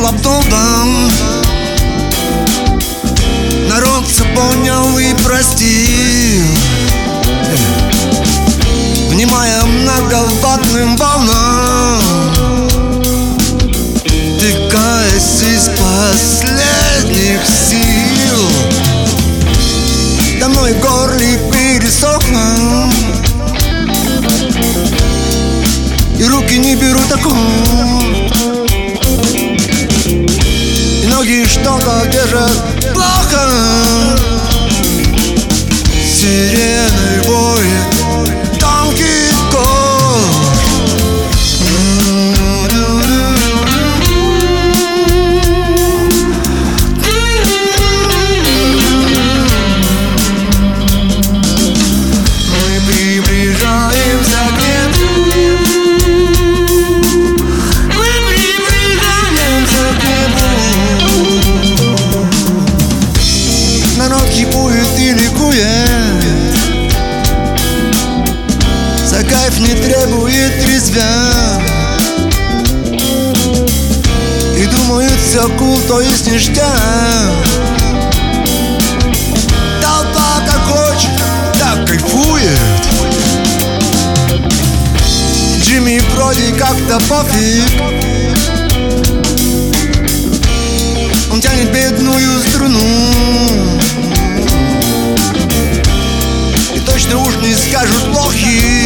хлопнул дом. Народ все понял и простил, внимая многоватным волнам, тыкаясь из последних сил. Давно и в горле пересохло, и руки не берут аккорд, и ноги что-то держат плохо. Сиреной воет тонкий кор. Мы приближаемся к небу, мы приближаемся к небу. Народ хипует и ликует, за кайф не требует трезвя, и думают все кул, то есть ништяк. Толпа как хочет, так кайфует. Джимми вроде как-то пофиг, он тянет бедную струну, и точно уж не скажут плохие.